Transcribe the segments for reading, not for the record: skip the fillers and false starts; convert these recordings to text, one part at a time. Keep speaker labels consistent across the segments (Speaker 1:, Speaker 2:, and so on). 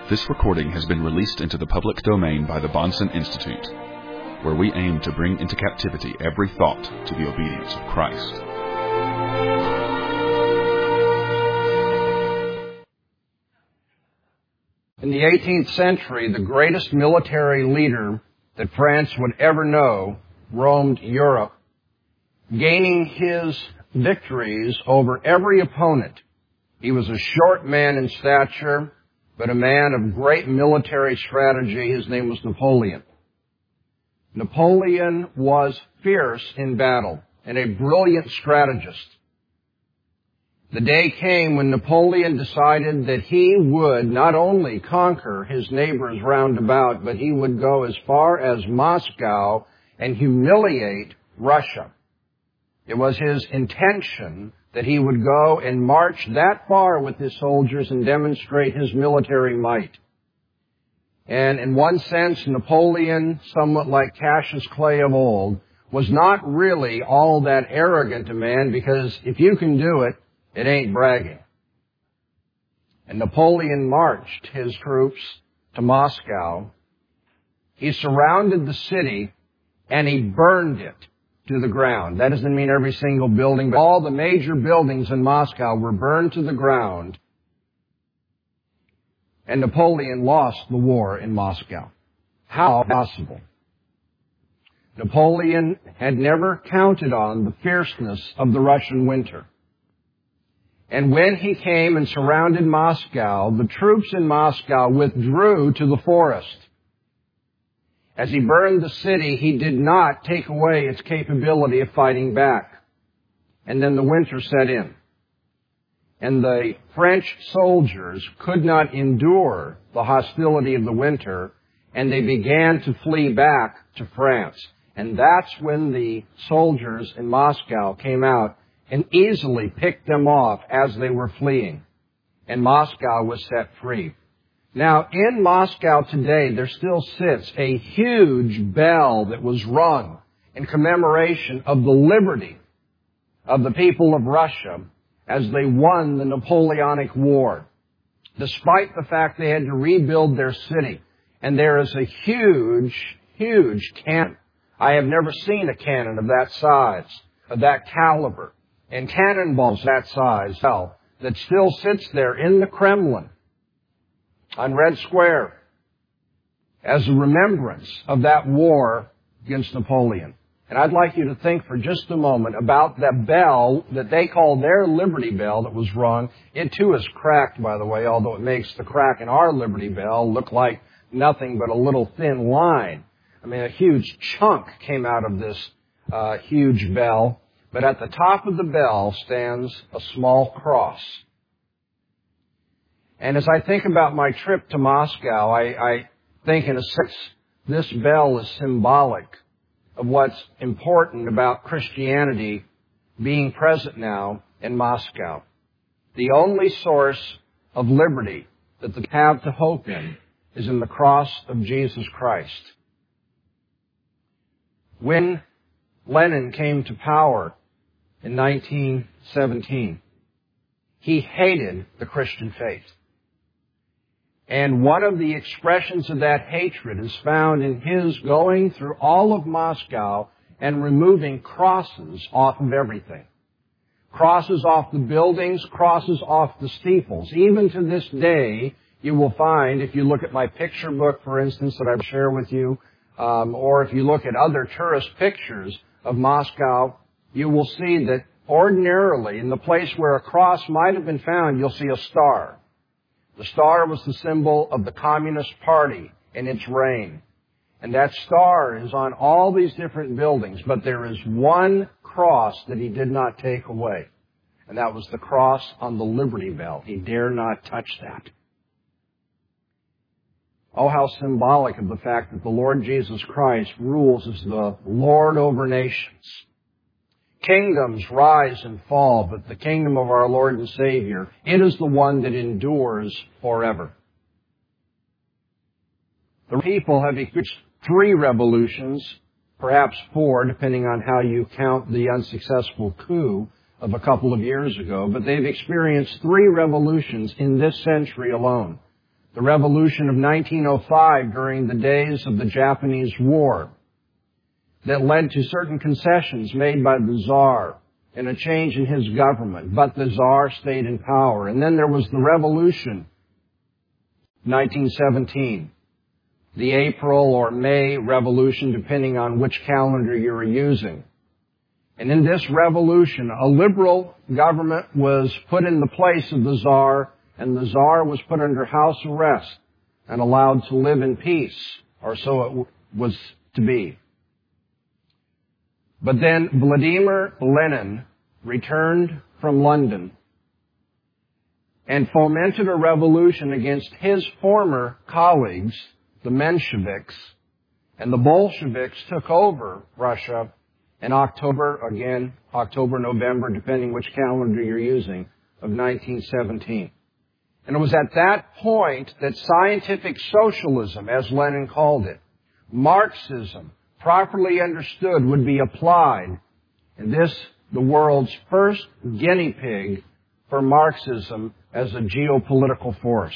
Speaker 1: This recording has been released into the public domain by the Bahnsen Institute, where we aim to bring into captivity every thought to the obedience of Christ.
Speaker 2: In the 18th century, the greatest military leader that France would ever know roamed Europe, gaining his victories over every opponent. He was a short man in stature, but a man of great military strategy. His name was Napoleon. Napoleon was fierce in battle and a brilliant strategist. The day came when Napoleon decided that he would not only conquer his neighbors round about, but he would go as far as Moscow and humiliate Russia. It was his intention that he would go and march that far with his soldiers and demonstrate his military might. And in one sense, Napoleon, somewhat like Cassius Clay of old, was not really all that arrogant a man, because if you can do it, it ain't bragging. And Napoleon marched his troops to Moscow. He surrounded the city and he burned it to the ground. That doesn't mean every single building, but all the major buildings in Moscow were burned to the ground. And Napoleon lost the war in Moscow. How possible? Napoleon had never counted on the fierceness of the Russian winter. And when he came and surrounded Moscow, the troops in Moscow withdrew to the forest. As he burned the city, he did not take away its capability of fighting back. And then the winter set in. And the French soldiers could not endure the hostility of the winter, and they began to flee back to France. And that's when the soldiers in Moscow came out and easily picked them off as they were fleeing. And Moscow was set free. Now, in Moscow today, there still sits a huge bell that was rung in commemoration of the liberty of the people of Russia as they won the Napoleonic War, despite the fact they had to rebuild their city. And there is a huge, huge cannon. I have never seen a cannon of that size, of that caliber, and cannonballs that size, that still sits there in the Kremlin on Red Square as a remembrance of that war against Napoleon. And I'd like you to think for just a moment about that bell that they call their Liberty Bell that was rung. It too is cracked, by the way, although it makes the crack in our Liberty Bell look like nothing but a little thin line. I mean, a huge chunk came out of this huge bell. But at the top of the bell stands a small cross. And as I think about my trip to Moscow, I think in a sense this bell is symbolic of what's important about Christianity being present now in Moscow. The only source of liberty that they have to hope in is in the cross of Jesus Christ. When Lenin came to power in 1917, he hated the Christian faith. And one of the expressions of that hatred is found in his going through all of Moscow and removing crosses off of everything. Crosses off the buildings, crosses off the steeples. Even to this day, you will find, if you look at my picture book, for instance, that I share with you, or if you look at other tourist pictures of Moscow, you will see that ordinarily, in the place where a cross might have been found, you'll see a star. The star was the symbol of the Communist Party in its reign. And that star is on all these different buildings, but there is one cross that he did not take away. And that was the cross on the Liberty Bell. He dare not touch that. Oh, how symbolic of the fact that the Lord Jesus Christ rules as the Lord over nations. Kingdoms rise and fall, but the kingdom of our Lord and Savior, it is the one that endures forever. The people have experienced 3 revolutions, perhaps 4, depending on how you count the unsuccessful coup of a couple of years ago, but they've experienced 3 revolutions in this century alone. The revolution of 1905 during the days of the Japanese War that led to certain concessions made by the Tsar and a change in his government, but the Tsar stayed in power. And then there was the revolution, 1917, the April or May revolution, depending on which calendar you were using. And in this revolution, a liberal government was put in the place of the Tsar, and the Tsar was put under house arrest and allowed to live in peace, or so it was to be. But then Vladimir Lenin returned from London and fomented a revolution against his former colleagues, the Mensheviks, and the Bolsheviks took over Russia in October, November, depending which calendar you're using, of 1917. And it was at that point that scientific socialism, as Lenin called it, Marxism, properly understood, would be applied. And this, the world's first guinea pig for Marxism as a geopolitical force.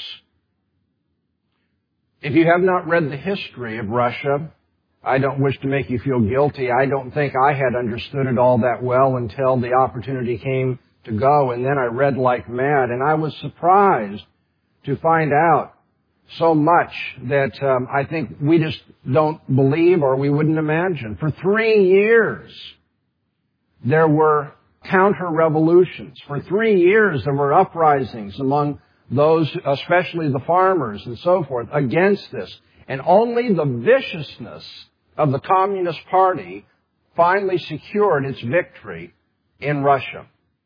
Speaker 2: If you have not read the history of Russia, I don't wish to make you feel guilty. I don't think I had understood it all that well until the opportunity came to go, and then I read like mad, and I was surprised to find out so much that I think we just don't believe or we wouldn't imagine. For 3 years, there were counter-revolutions. For 3 years, there were uprisings among those, especially the farmers and so forth, against this. And only the viciousness of the Communist Party finally secured its victory in Russia.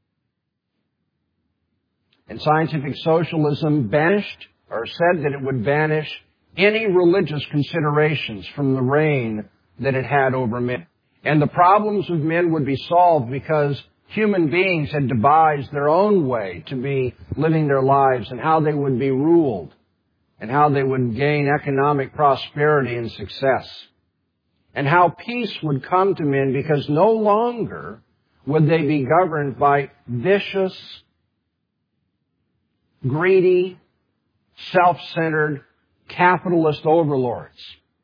Speaker 2: And scientific socialism banished, or said that it would banish, any religious considerations from the reign that it had over men. And the problems of men would be solved because human beings had devised their own way to be living their lives and how they would be ruled and how they would gain economic prosperity and success. And how peace would come to men because no longer would they be governed by vicious, greedy, self-centered, capitalist overlords.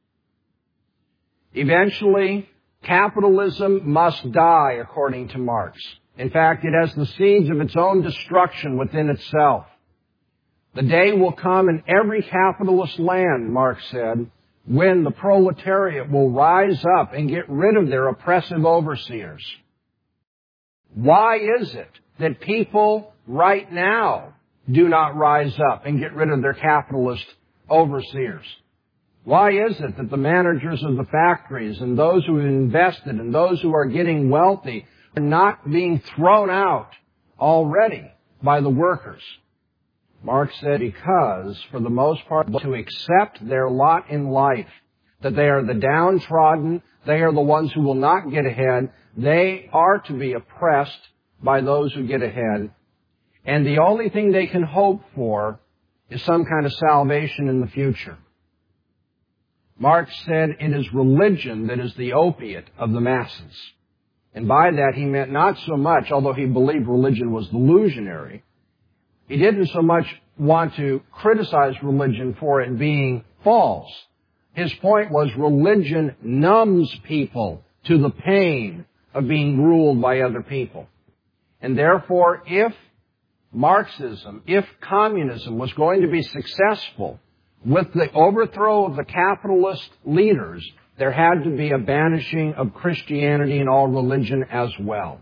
Speaker 2: Eventually, capitalism must die, according to Marx. In fact, it has the seeds of its own destruction within itself. The day will come in every capitalist land, Marx said, when the proletariat will rise up and get rid of their oppressive overseers. Why is it that people right now do not rise up and get rid of their capitalist overseers? Why is it that the managers of the factories and those who have invested and those who are getting wealthy are not being thrown out already by the workers? Marx said because, for the most part, to accept their lot in life, that they are the downtrodden, they are the ones who will not get ahead, they are to be oppressed by those who get ahead. And the only thing they can hope for is some kind of salvation in the future. Marx said it is religion that is the opiate of the masses. And by that he meant not so much, although he believed religion was delusionary, he didn't so much want to criticize religion for it being false. His point was religion numbs people to the pain of being ruled by other people. And therefore, if Marxism, if communism was going to be successful with the overthrow of the capitalist leaders, there had to be a banishing of Christianity and all religion as well.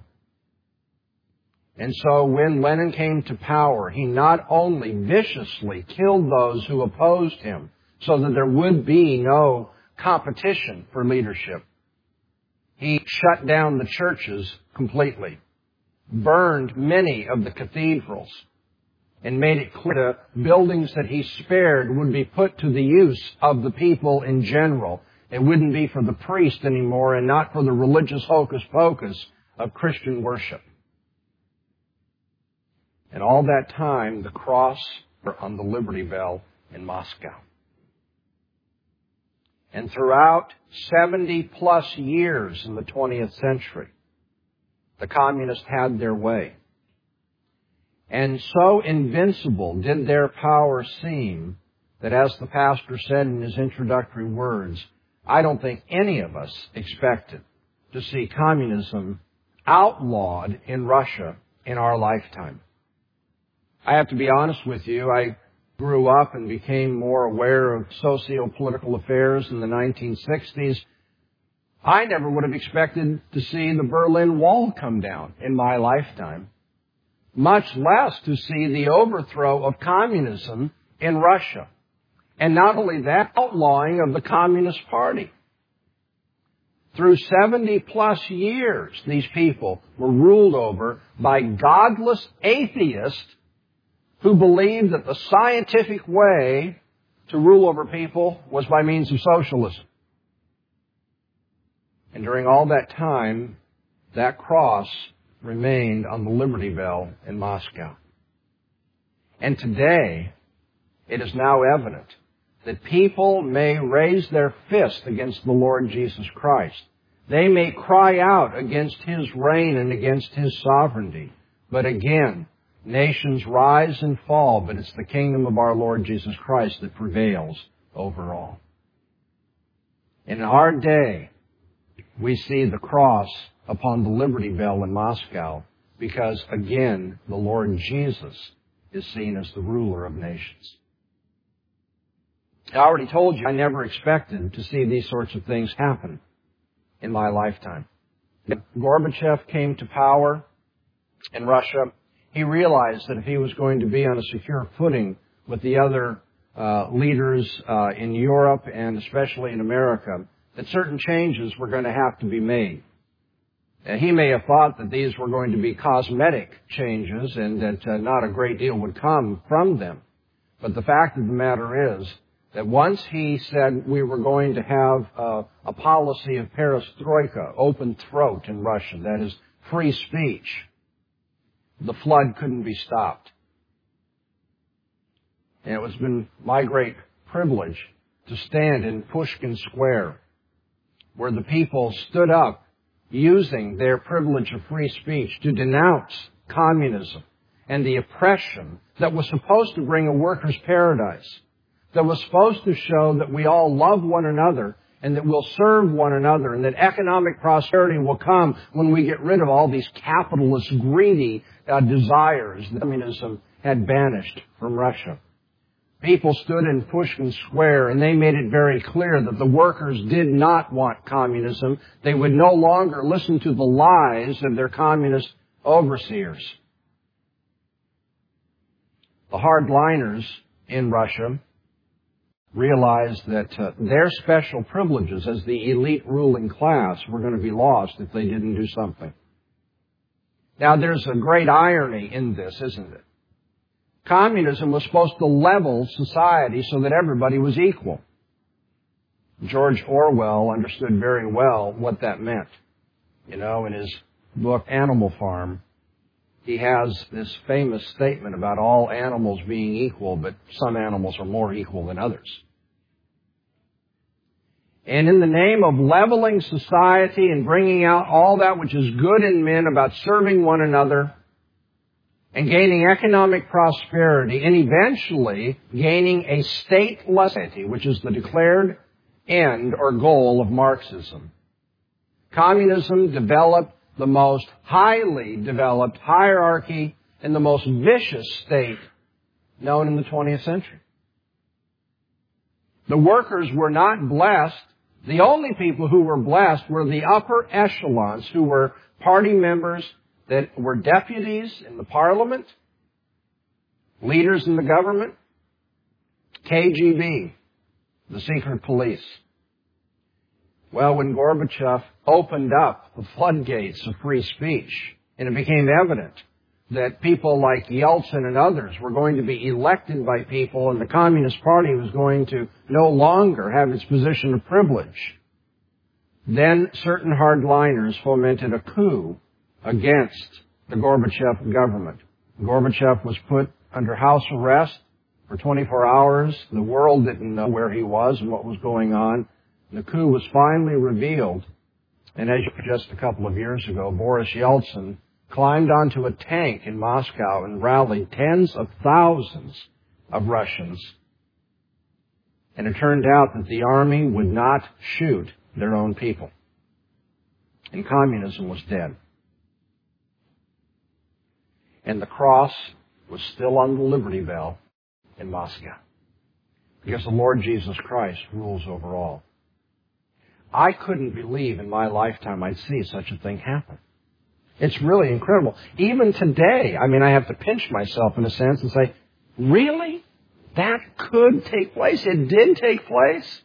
Speaker 2: And so when Lenin came to power, he not only viciously killed those who opposed him so that there would be no competition for leadership, he shut down the churches completely, burned many of the cathedrals, and made it clear the buildings that he spared would be put to the use of the people in general. It wouldn't be for the priest anymore and not for the religious hocus pocus of Christian worship. And all that time, the cross on the Liberty Bell in Moscow. And throughout 70 plus years in the 20th century, the communists had their way. And so invincible did their power seem that, as the pastor said in his introductory words, I don't think any of us expected to see communism outlawed in Russia in our lifetime. I have to be honest with you, I grew up and became more aware of socio-political affairs in the 1960s. I never would have expected to see the Berlin Wall come down in my lifetime, much less to see the overthrow of communism in Russia. And not only that, outlawing of the Communist Party. Through 70-plus years, these people were ruled over by godless atheists who believed that the scientific way to rule over people was by means of socialism. And during all that time, that cross remained on the Liberty Bell in Moscow. And today, it is now evident that people may raise their fist against the Lord Jesus Christ. They may cry out against His reign and against His sovereignty. But again, nations rise and fall, but it's the kingdom of our Lord Jesus Christ that prevails over all. In our day, we see the cross upon the Liberty Bell in Moscow because, again, the Lord Jesus is seen as the ruler of nations. I already told you I never expected to see these sorts of things happen in my lifetime. When Gorbachev came to power in Russia, he realized that if he was going to be on a secure footing with the other leaders in Europe and especially in America, that certain changes were going to have to be made. He may have thought that these were going to be cosmetic changes and that not a great deal would come from them. But the fact of the matter is that once he said we were going to have a policy of perestroika, open throat in Russia, that is free speech, the flood couldn't be stopped. And it has been my great privilege to stand in Pushkin Square, where the people stood up using their privilege of free speech to denounce communism and the oppression that was supposed to bring a workers' paradise, that was supposed to show that we all love one another and that we'll serve one another and that economic prosperity will come when we get rid of all these capitalist, greedy desires that communism had banished from Russia. People stood in Pushkin Square and they made it very clear that the workers did not want communism. They would no longer listen to the lies of their communist overseers. The hardliners in Russia realized that their special privileges as the elite ruling class were going to be lost if they didn't do something. Now, there's a great irony in this, isn't it? Communism was supposed to level society so that everybody was equal. George Orwell understood very well what that meant. You know, in his book Animal Farm, he has this famous statement about all animals being equal, but some animals are more equal than others. And in the name of leveling society and bringing out all that which is good in men about serving one another and gaining economic prosperity and eventually gaining a stateless society, which is the declared end or goal of Marxism, communism developed the most highly developed hierarchy and the most vicious state known in the 20th century. The workers were not blessed. The only people who were blessed were the upper echelons who were party members that were deputies in the parliament, leaders in the government, KGB, the secret police. Well, when Gorbachev opened up the floodgates of free speech, and it became evident that people like Yeltsin and others were going to be elected by people and the Communist Party was going to no longer have its position of privilege, then certain hardliners fomented a coup against the Gorbachev government. Gorbachev was put under house arrest for 24 hours. The world didn't know where he was and what was going on. The coup was finally revealed, and as just a couple of years ago, Boris Yeltsin climbed onto a tank in Moscow and rallied tens of thousands of Russians And it turned out that the army would not shoot their own people. And communism was dead. And the cross was still on the Liberty Bell in Moscow. Because the Lord Jesus Christ rules over all. I couldn't believe in my lifetime I'd see such a thing happen. It's really incredible. Even today, I have to pinch myself in a sense and say, really? That could take place? It did take place?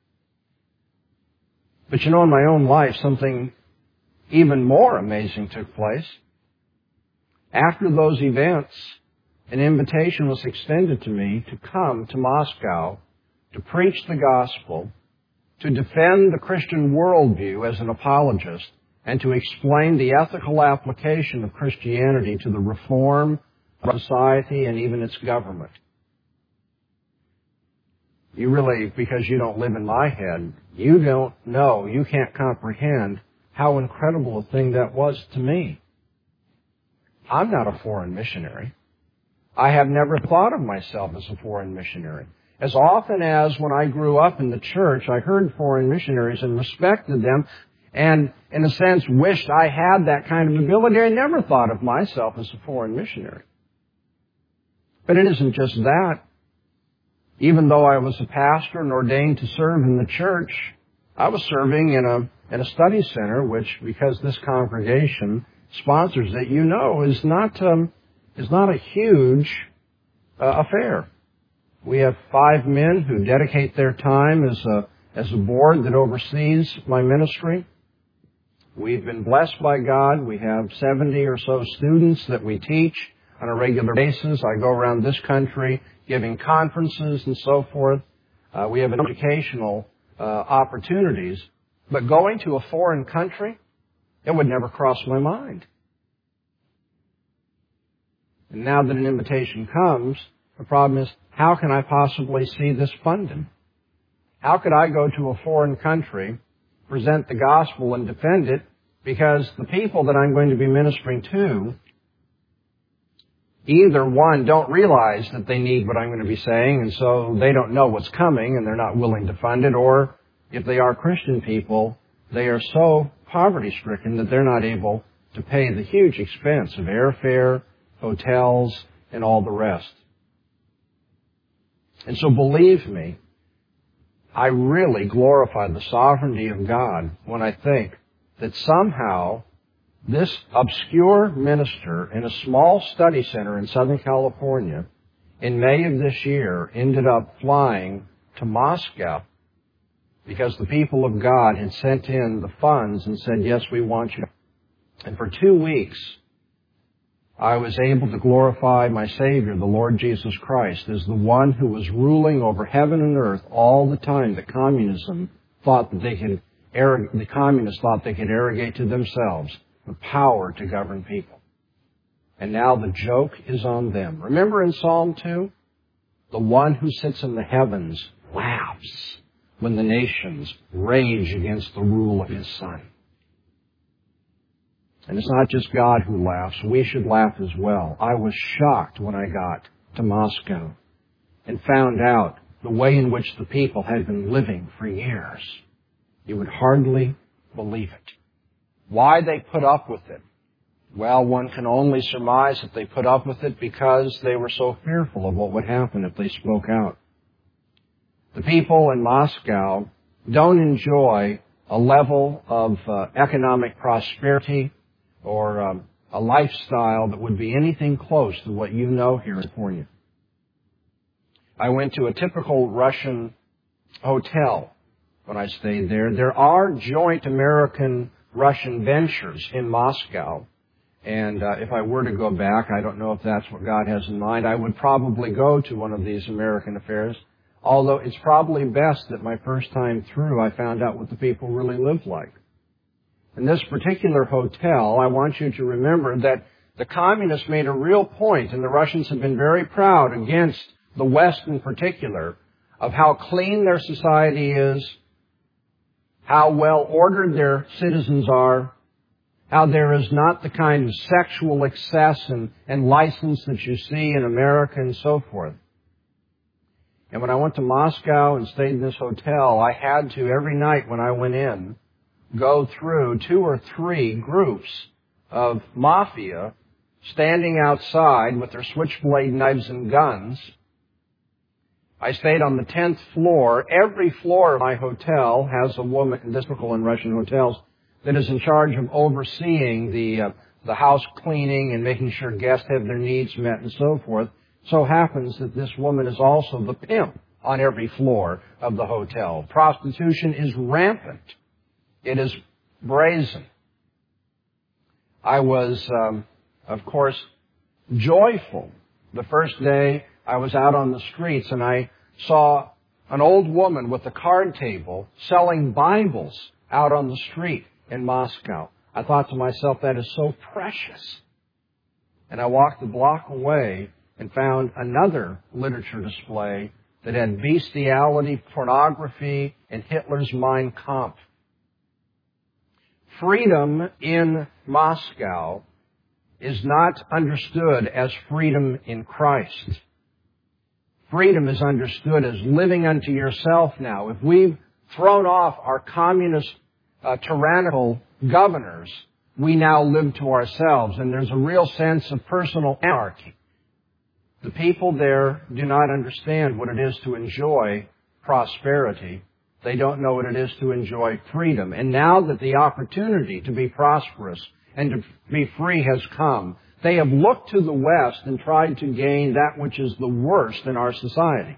Speaker 2: But in my own life, something even more amazing took place. After those events, an invitation was extended to me to come to Moscow to preach the gospel, to defend the Christian worldview as an apologist, and to explain the ethical application of Christianity to the reform of society and even its government. You really, because you don't live in my head, you don't know, you can't comprehend how incredible a thing that was to me. I'm not a foreign missionary. I have never thought of myself as a foreign missionary. As often as when I grew up in the church, I heard foreign missionaries and respected them and, in a sense, wished I had that kind of ability. I never thought of myself as a foreign missionary. But it isn't just that. Even though I was a pastor and ordained to serve in the church, I was serving in a study center, which, because this congregation sponsors it, is not a huge affair. We have 5 men who dedicate their time as a board that oversees my ministry. We've been blessed by God. We have 70 or so students that we teach on a regular basis. I go around this country giving conferences and so forth. We have educational opportunities. But going to a foreign country, it would never cross my mind. And now that an invitation comes, the problem is, how can I possibly see this funded? How could I go to a foreign country, present the gospel and defend it, because the people that I'm going to be ministering to, either one, don't realize that they need what I'm going to be saying, and so they don't know what's coming, and they're not willing to fund it, or if they are Christian people, they are so poverty-stricken that they're not able to pay the huge expense of airfare, hotels, and all the rest. And so believe me, I really glorify the sovereignty of God when I think that somehow this obscure minister in a small study center in Southern California in May of this year ended up flying to Moscow because the people of God had sent in the funds and said, yes, we want you. And for 2 weeks, I was able to glorify my Savior, the Lord Jesus Christ, as the one who was ruling over heaven and earth all the time that communism thought that the communists thought they could arrogate to themselves the power to govern people. And now the joke is on them. Remember in Psalm 2? The one who sits in the heavens laughs when the nations rage against the rule of His Son. And it's not just God who laughs. We should laugh as well. I was shocked when I got to Moscow and found out the way in which the people had been living for years. You would hardly believe it. Why they put up with it? Well, one can only surmise that they put up with it because they were so fearful of what would happen if they spoke out. The people in Moscow don't enjoy a level of economic prosperity or a lifestyle that would be anything close to what you know here in California. I went to a typical Russian hotel when I stayed there. There are joint American-Russian ventures in Moscow. And if I were to go back, I don't know if that's what God has in mind, I would probably go to one of these American affairs. Although it's probably best that my first time through I found out what the people really live like. In this particular hotel, I want you to remember that the communists made a real point, and the Russians have been very proud against the West in particular, of how clean their society is, how well ordered their citizens are, how there is not the kind of sexual excess and license that you see in America and so forth. And when I went to Moscow and stayed in this hotel, I had to, every night when I went in, go through 2 or 3 groups of mafia standing outside with their switchblade knives and guns. I stayed on the 10th floor. Every floor of my hotel has a woman, typical in Russian hotels, that is in charge of overseeing the house cleaning and making sure guests have their needs met and so forth. So happens that this woman is also the pimp on every floor of the hotel. Prostitution is rampant. It is brazen. I was, of course, joyful the first day I was out on the streets and I saw an old woman with a card table selling Bibles out on the street in Moscow. I thought to myself, that is so precious. And I walked a block away and found another literature display that had bestiality, pornography, and Hitler's Mein Kampf. Freedom in Moscow is not understood as freedom in Christ. Freedom is understood as living unto yourself now. If we've thrown off our communist, tyrannical governors, we now live to ourselves, and there's a real sense of personal anarchy. The people there do not understand what it is to enjoy prosperity. They don't know what it is to enjoy freedom. And now that the opportunity to be prosperous and to be free has come, they have looked to the West and tried to gain that which is the worst in our society.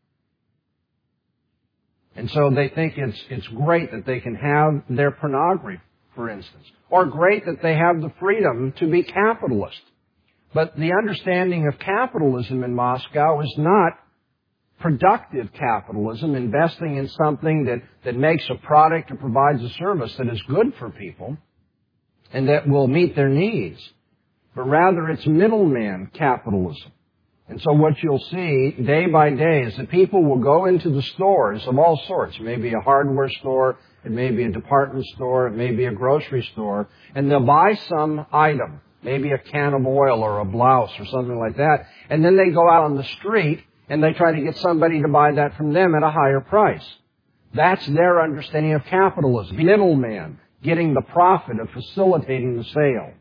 Speaker 2: And so they think it's great that they can have their pornography, for instance, or great that they have the freedom to be capitalist. But the understanding of capitalism in Moscow is not productive capitalism, investing in something that makes a product or provides a service that is good for people and that will meet their needs. But rather it's middleman capitalism. And so what you'll see day by day is that people will go into the stores of all sorts. It may be a hardware store, it may be a department store, it may be a grocery store, and they'll buy some item, maybe a can of oil or a blouse or something like that, and then they go out on the street and they try to get somebody to buy that from them at a higher price. That's their understanding of capitalism. Middleman, getting the profit of facilitating the sale.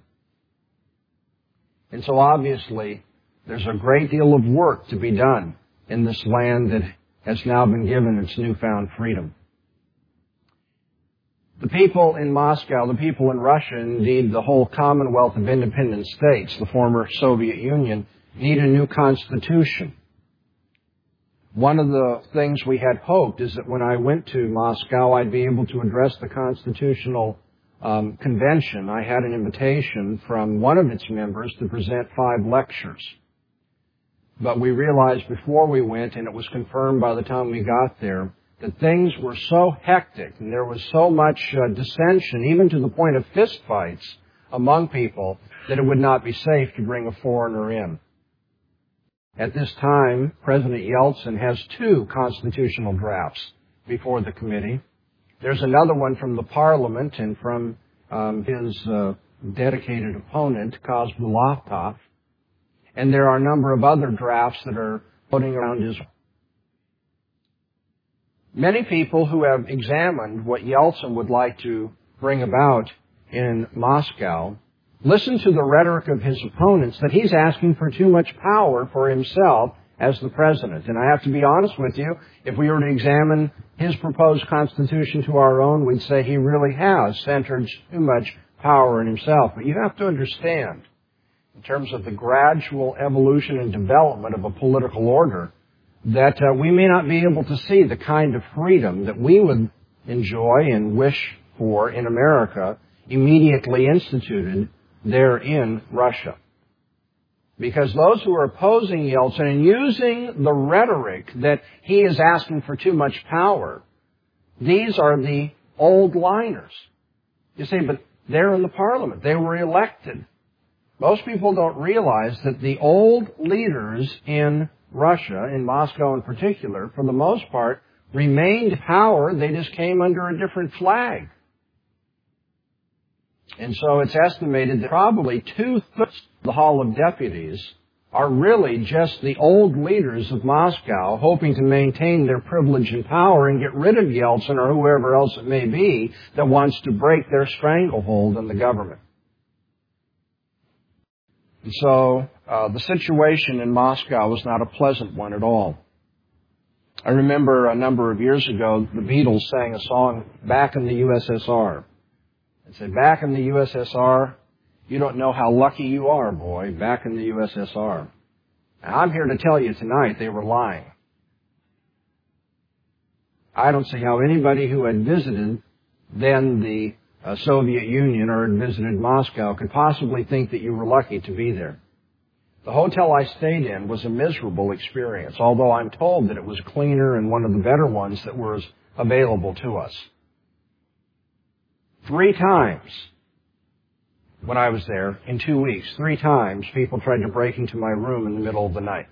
Speaker 2: And so obviously, there's a great deal of work to be done in this land that has now been given its newfound freedom. The people in Moscow, the people in Russia, indeed the whole Commonwealth of Independent States, the former Soviet Union, need a new constitution. One of the things we had hoped is that when I went to Moscow, I'd be able to address the Constitutional Convention. I had an invitation from one of its members to present 5 lectures. But we realized before we went, and it was confirmed by the time we got there, that things were so hectic and there was so much dissension, even to the point of fistfights among people, that it would not be safe to bring a foreigner in. At this time, President Yeltsin has 2 constitutional drafts before the committee. There's another one from the parliament and from his dedicated opponent, Kozbulatov. And there are a number of other drafts that are floating around Israel. Many people who have examined what Yeltsin would like to bring about in Moscow listen to the rhetoric of his opponents that he's asking for too much power for himself as the president. And I have to be honest with you, if we were to examine his proposed constitution to our own, we'd say he really has centered too much power in himself. But you have to understand, in terms of the gradual evolution and development of a political order, that we may not be able to see the kind of freedom that we would enjoy and wish for in America immediately instituted there in Russia. Because those who are opposing Yeltsin and using the rhetoric that he is asking for too much power, these are the old liners. You say, but they're in the parliament. They were elected. Most people don't realize that the old leaders in Russia, in Moscow in particular, for the most part, remained in power. They just came under a different flag. And so it's estimated that probably 2/3 of the Hall of Deputies are really just the old leaders of Moscow hoping to maintain their privilege and power and get rid of Yeltsin or whoever else it may be that wants to break their stranglehold on the government. And so the situation in Moscow was not a pleasant one at all. I remember a number of years ago, the Beatles sang a song, Back in the USSR. It said, back in the USSR, you don't know how lucky you are, boy, back in the USSR. Now, I'm here to tell you tonight they were lying. I don't see how anybody who had visited then the Soviet Union or had visited Moscow could possibly think that you were lucky to be there. The hotel I stayed in was a miserable experience, although I'm told that it was cleaner and one of the better ones that was available to us. 3 times when I was there, in 2 weeks, 3 times people tried to break into my room in the middle of the night.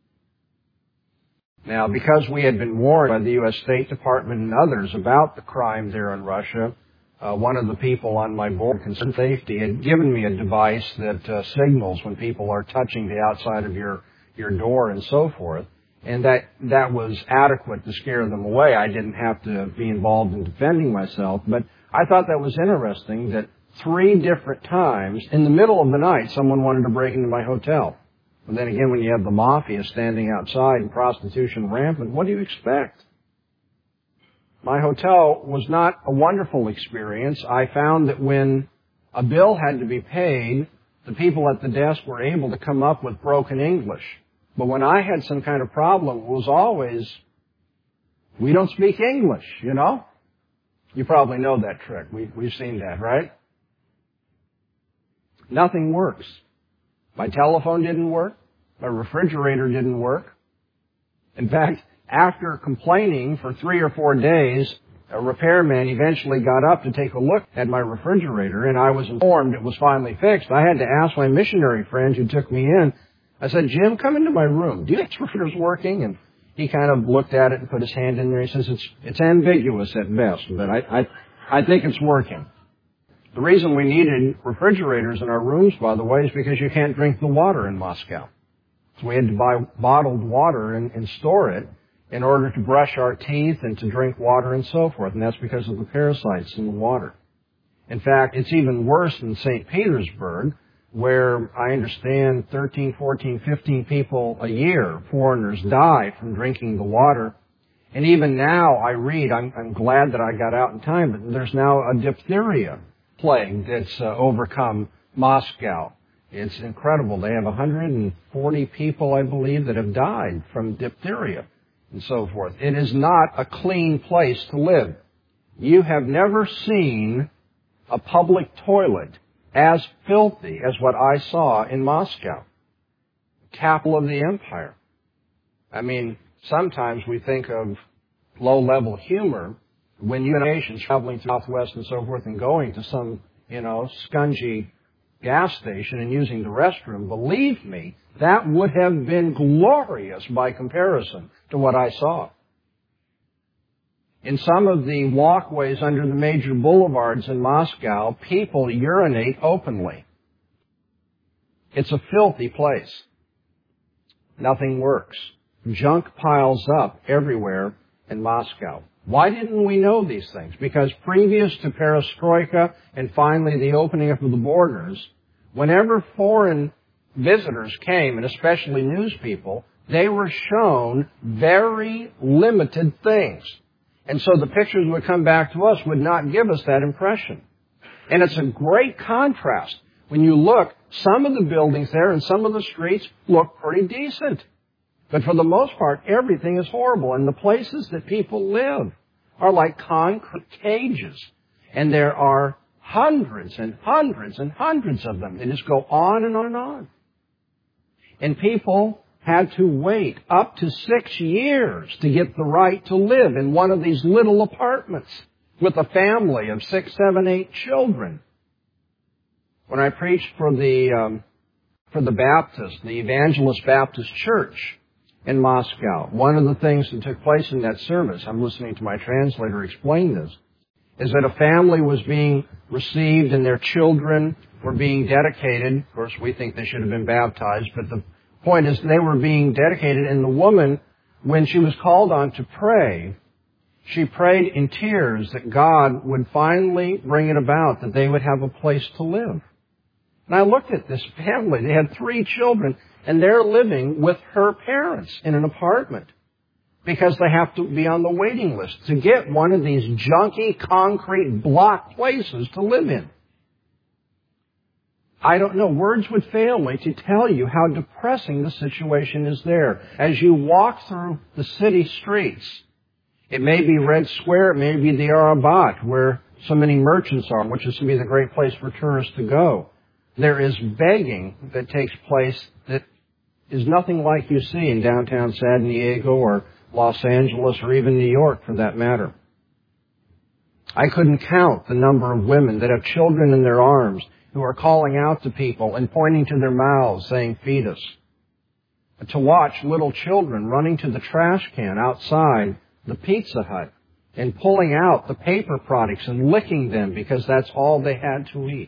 Speaker 2: Now, because we had been warned by the U.S. State Department and others about the crime there in Russia, one of the people on my board, Concerned Safety, had given me a device that signals when people are touching the outside of your door and so forth, and that was adequate to scare them away. I didn't have to be involved in defending myself, but I thought that was interesting that 3 different times in the middle of the night someone wanted to break into my hotel. And then again, when you have the mafia standing outside and prostitution rampant, what do you expect? My hotel was not a wonderful experience. I found that when a bill had to be paid, the people at the desk were able to come up with broken English. But when I had some kind of problem, it was always, we don't speak English, you know? You probably know that trick. We've seen that, right? Nothing works. My telephone didn't work. My refrigerator didn't work. In fact, after complaining for 3 or 4 days, a repairman eventually got up to take a look at my refrigerator, and I was informed it was finally fixed. I had to ask my missionary friend who took me in. I said, Jim, come into my room. Do you think this refrigerator's working? And he kind of looked at it and put his hand in there. He says, it's ambiguous at best, but I think it's working. The reason we needed refrigerators in our rooms, by the way, is because you can't drink the water in Moscow. So we had to buy bottled water and store it in order to brush our teeth and to drink water and so forth. And that's because of the parasites in the water. In fact, it's even worse in St. Petersburg, where I understand 13, 14, 15 people a year, foreigners, die from drinking the water. And even now I read, I'm glad that I got out in time, but there's now a diphtheria plague that's overcome Moscow. It's incredible. They have 140 people, I believe, that have died from diphtheria and so forth. It is not a clean place to live. You have never seen a public toilet as filthy as what I saw in Moscow, capital of the empire. I mean, sometimes we think of low-level humor when you nations traveling through Southwest and so forth and going to some, scungy gas station and using the restroom. Believe me, that would have been glorious by comparison to what I saw. In some of the walkways under the major boulevards in Moscow, people urinate openly. It's a filthy place. Nothing works. Junk piles up everywhere in Moscow. Why didn't we know these things? Because previous to perestroika and finally the opening up of the borders, whenever foreign visitors came, and especially news people, they were shown very limited things. And so the pictures would come back to us would not give us that impression. And it's a great contrast. When you look, some of the buildings there and some of the streets look pretty decent. But for the most part, everything is horrible. And the places that people live are like concrete cages. And there are hundreds and hundreds and hundreds of them. They just go on and on and on. And people had to wait up to 6 years to get the right to live in one of these little apartments with a family of 6, 7, 8 children. When I preached for the Baptist, the Evangelist Baptist Church in Moscow, one of the things that took place in that service, I'm listening to my translator explain this, is that a family was being received and their children were being dedicated. Of course, we think they should have been baptized, but the Point is, they were being dedicated, and the woman, when she was called on to pray, she prayed in tears that God would finally bring it about, that they would have a place to live. And I looked at this family. They had 3 children, and they're living with her parents in an apartment because they have to be on the waiting list to get one of these junky concrete block places to live in. I don't know, words would fail me to tell you how depressing the situation is there. As you walk through the city streets, it may be Red Square, it may be the Arabat, where so many merchants are, which is to be the great place for tourists to go. There is begging that takes place that is nothing like you see in downtown San Diego or Los Angeles or even New York for that matter. I couldn't count the number of women that have children in their arms who are calling out to people and pointing to their mouths saying, "Feed us." To watch little children running to the trash can outside the Pizza Hut and pulling out the paper products and licking them because that's all they had to eat.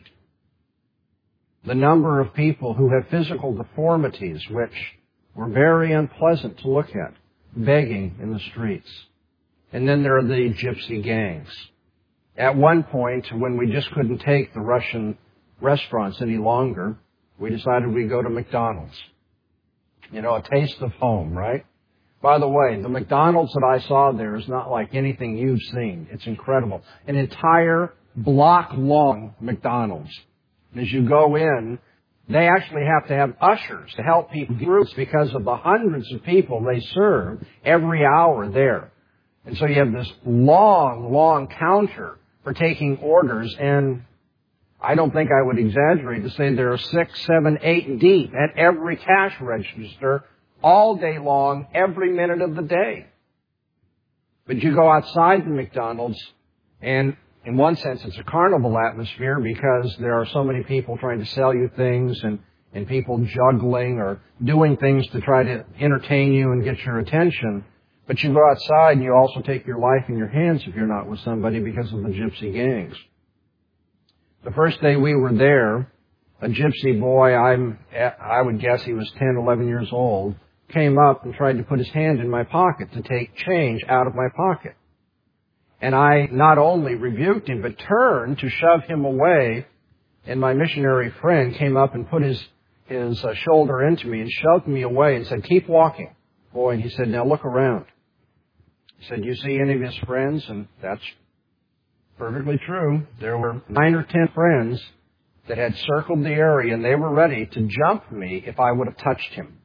Speaker 2: The number of people who have physical deformities, which were very unpleasant to look at, begging in the streets. And then there are the gypsy gangs. At one point, when we just couldn't take the Russian restaurants any longer, we decided we'd go to McDonald's. You know, a taste of home, right? By the way, the McDonald's that I saw there is not like anything you've seen. It's incredible. An entire block-long McDonald's. And as you go in, they actually have to have ushers to help people through because of the hundreds of people they serve every hour there. And so you have this long, long counter for taking orders, and I don't think I would exaggerate to say there are 6, 7, 8 deep at every cash register all day long, every minute of the day. But you go outside the McDonald's, and in one sense it's a carnival atmosphere because there are so many people trying to sell you things and people juggling or doing things to try to entertain you and get your attention. But you go outside and you also take your life in your hands if you're not with somebody because of the gypsy gangs. The first day we were there, a gypsy boy, I would guess he was 10, 11 years old, came up and tried to put his hand in my pocket to take change out of my pocket. And I not only rebuked him, but turned to shove him away, and my missionary friend came up and put his shoulder into me and shoved me away and said, "Keep walking." Boy, and he said, "Now look around." He said, "You see any of his friends?" And that's perfectly true. There were 9 or 10 friends that had circled the area, and they were ready to jump me if I would have touched him.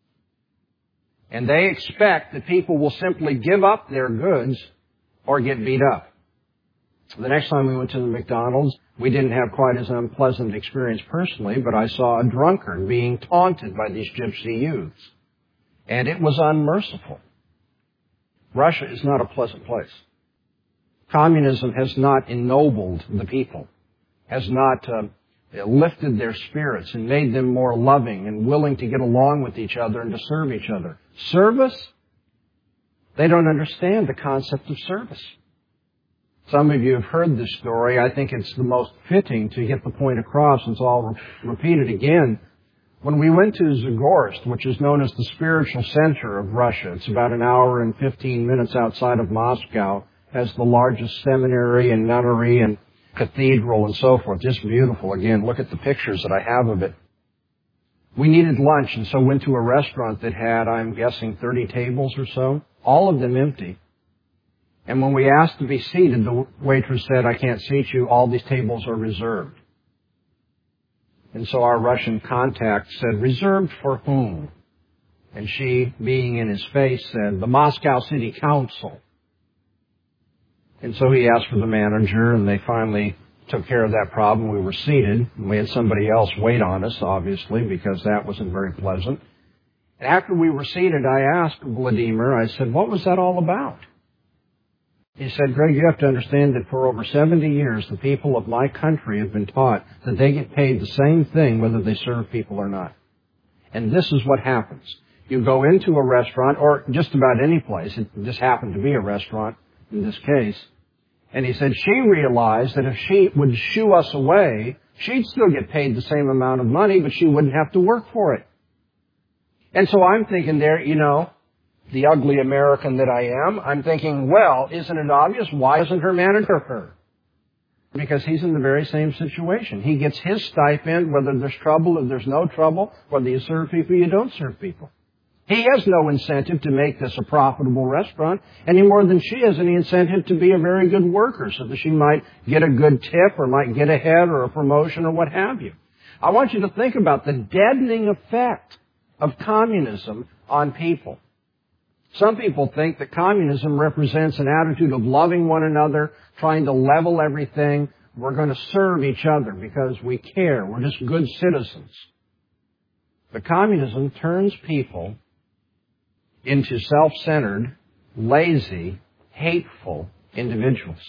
Speaker 2: And they expect that people will simply give up their goods or get beat up. The next time we went to the McDonald's, we didn't have quite as unpleasant experience personally, but I saw a drunkard being taunted by these gypsy youths. And it was unmerciful. Russia is not a pleasant place. Communism has not ennobled the people, has not lifted their spirits and made them more loving and willing to get along with each other and to serve each other. Service? They don't understand the concept of service. Some of you have heard this story. I think it's the most fitting to get the point across, and so I'll repeat it again. When we went to Zagorsk, which is known as the spiritual center of Russia, it's about an hour and 15 minutes outside of Moscow, has the largest seminary and nunnery and cathedral and so forth. Just beautiful. Again, look at the pictures that I have of it. We needed lunch, and so went to a restaurant that had, I'm guessing, 30 tables or so, all of them empty. And when we asked to be seated, the waitress said, "I can't seat you. All these tables are reserved." And so our Russian contact said, "Reserved for whom?" And she, being in his face, said, "The Moscow City Council." And so he asked for the manager, and they finally took care of that problem. We were seated, and we had somebody else wait on us, obviously, because that wasn't very pleasant. And after we were seated, I asked Vladimir, I said, "What was that all about?" He said, "Greg, you have to understand that for over 70 years, the people of my country have been taught that they get paid the same thing whether they serve people or not. And this is what happens. You go into a restaurant, or just about any place, it just happened to be a restaurant in this case, and he said she realized that if she would shoo us away, she'd still get paid the same amount of money, but she wouldn't have to work for it. And so I'm thinking there, the ugly American that I am, I'm thinking, well, isn't it obvious? Why doesn't her manager her? Because he's in the very same situation. He gets his stipend whether there's trouble or there's no trouble, whether you serve people or you don't serve people. He has no incentive to make this a profitable restaurant any more than she has any incentive to be a very good worker so that she might get a good tip or might get ahead or a promotion or what have you. I want you to think about the deadening effect of communism on people. Some people think that communism represents an attitude of loving one another, trying to level everything. We're going to serve each other because we care. We're just good citizens. But communism turns people into self-centered, lazy, hateful individuals.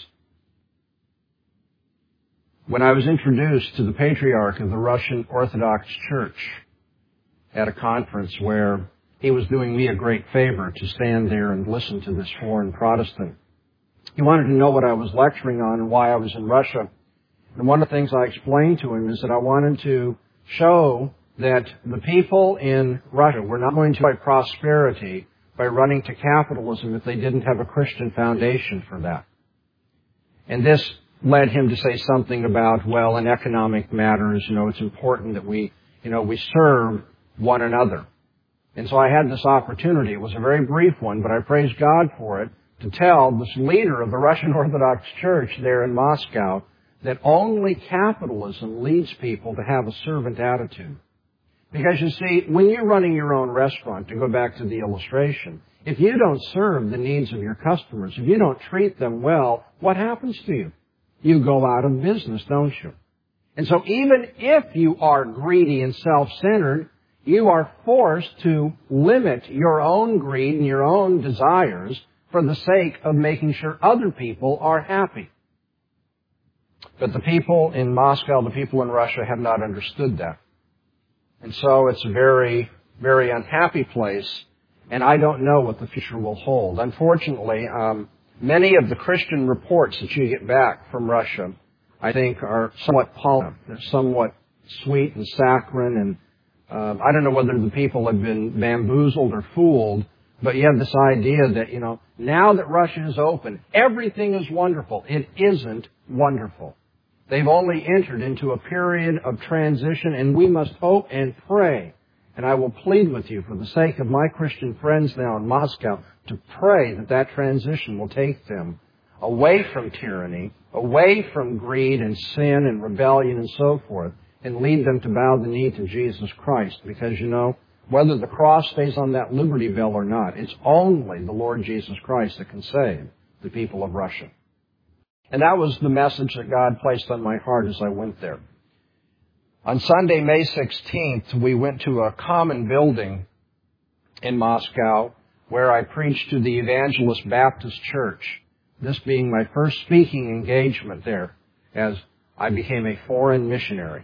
Speaker 2: When I was introduced to the patriarch of the Russian Orthodox Church at a conference where he was doing me a great favor to stand there and listen to this foreign Protestant, he wanted to know what I was lecturing on and why I was in Russia. And one of the things I explained to him is that I wanted to show that the people in Russia were not going to enjoy prosperity by running to capitalism if they didn't have a Christian foundation for that. And this led him to say something about, well, in economic matters, it's important that we serve one another. And so I had this opportunity. It was a very brief one, but I praise God for it, to tell this leader of the Russian Orthodox Church there in Moscow that only capitalism leads people to have a servant attitude. Because you see, when you're running your own restaurant, to go back to the illustration, if you don't serve the needs of your customers, if you don't treat them well, what happens to you? You go out of business, don't you? And so even if you are greedy and self-centered, you are forced to limit your own greed and your own desires for the sake of making sure other people are happy. But the people in Moscow, the people in Russia have not understood that. And so it's a very, very unhappy place, and I don't know what the future will hold. Unfortunately, many of the Christian reports that you get back from Russia, I think, are somewhat polished. They're somewhat sweet and saccharine, and I don't know whether the people have been bamboozled or fooled, but you have this idea that, now that Russia is open, everything is wonderful. It isn't wonderful. They've only entered into a period of transition, and we must hope and pray. And I will plead with you, for the sake of my Christian friends now in Moscow, to pray that that transition will take them away from tyranny, away from greed and sin and rebellion and so forth, and lead them to bow the knee to Jesus Christ. Because, whether the cross stays on that Liberty Bell or not, it's only the Lord Jesus Christ that can save the people of Russia. And that was the message that God placed on my heart as I went there. On Sunday, May 16th, we went to a common building in Moscow where I preached to the Evangelist Baptist Church, this being my first speaking engagement there as I became a foreign missionary.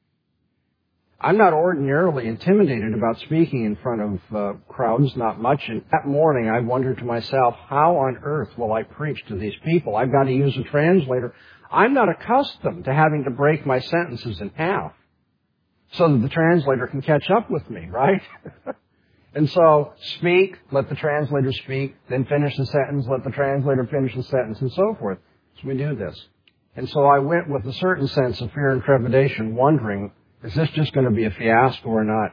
Speaker 2: I'm not ordinarily intimidated about speaking in front of crowds, not much. And that morning I wondered to myself, how on earth will I preach to these people? I've got to use a translator. I'm not accustomed to having to break my sentences in half so that the translator can catch up with me, right? And so speak, let the translator speak, then finish the sentence, let the translator finish the sentence, and so forth. So we do this. And so I went with a certain sense of fear and trepidation, wondering, is this just going to be a fiasco or not?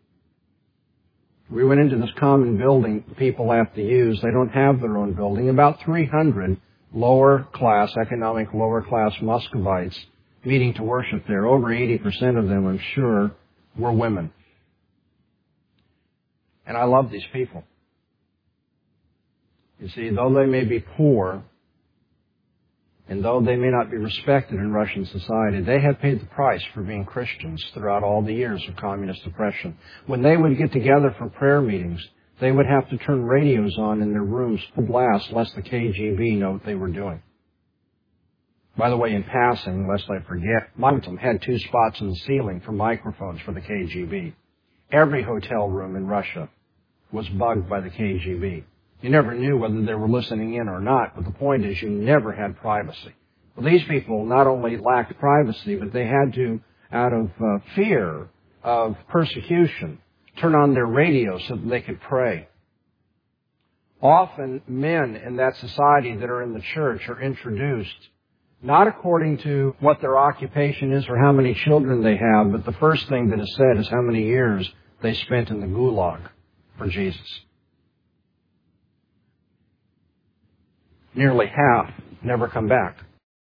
Speaker 2: We went into this common building people have to use. They don't have their own building. About 300 economic lower class Muscovites meeting to worship there. Over 80% of them, I'm sure, were women. And I love these people. You see, though they may be poor, and though they may not be respected in Russian society, they have paid the price for being Christians throughout all the years of communist oppression. When they would get together for prayer meetings, they would have to turn radios on in their rooms full blast, lest the KGB know what they were doing. By the way, in passing, lest I forget, my hotel had 2 spots in the ceiling for microphones for the KGB. Every hotel room in Russia was bugged by the KGB. You never knew whether they were listening in or not, but the point is you never had privacy. Well, these people not only lacked privacy, but they had to, out of fear of persecution, turn on their radio so that they could pray. Often, men in that society that are in the church are introduced not according to what their occupation is or how many children they have, but the first thing that is said is how many years they spent in the gulag for Jesus. Nearly half never come back.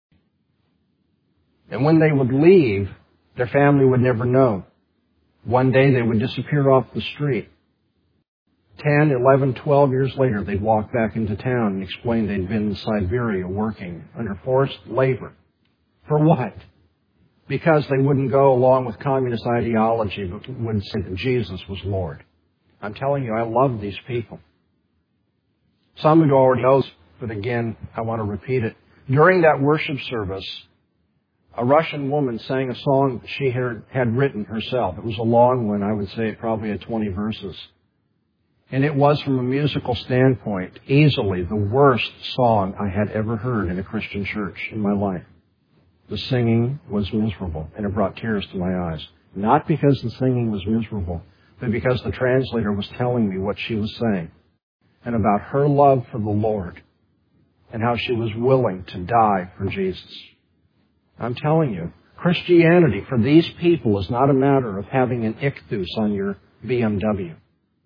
Speaker 2: And when they would leave, their family would never know. One day they would disappear off the street. 10, 11, 12 years later, they'd walk back into town and explain they'd been in Siberia working under forced labor. For what? Because they wouldn't go along with communist ideology, but would say that Jesus was Lord. I'm telling you, I love these people. Some of you already know, but again, I want to repeat it. During that worship service, a Russian woman sang a song that she had written herself. It was a long one. I would say it probably had 20 verses. And it was, from a musical standpoint, easily the worst song I had ever heard in a Christian church in my life. The singing was miserable, and it brought tears to my eyes. Not because the singing was miserable, but because the translator was telling me what she was saying, and about her love for the Lord, and how she was willing to die for Jesus. I'm telling you, Christianity for these people is not a matter of having an ichthus on your BMW.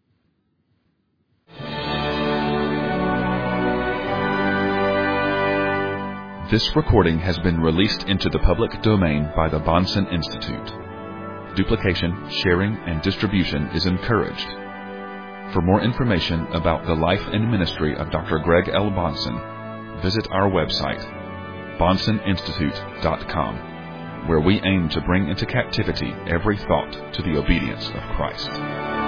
Speaker 1: This recording has been released into the public domain by the Bahnsen Institute. Duplication, sharing, and distribution is encouraged. For more information about the life and ministry of Dr. Greg L. Bahnsen, visit our website, BahnsenInstitute.com, where we aim to bring into captivity every thought to the obedience of Christ.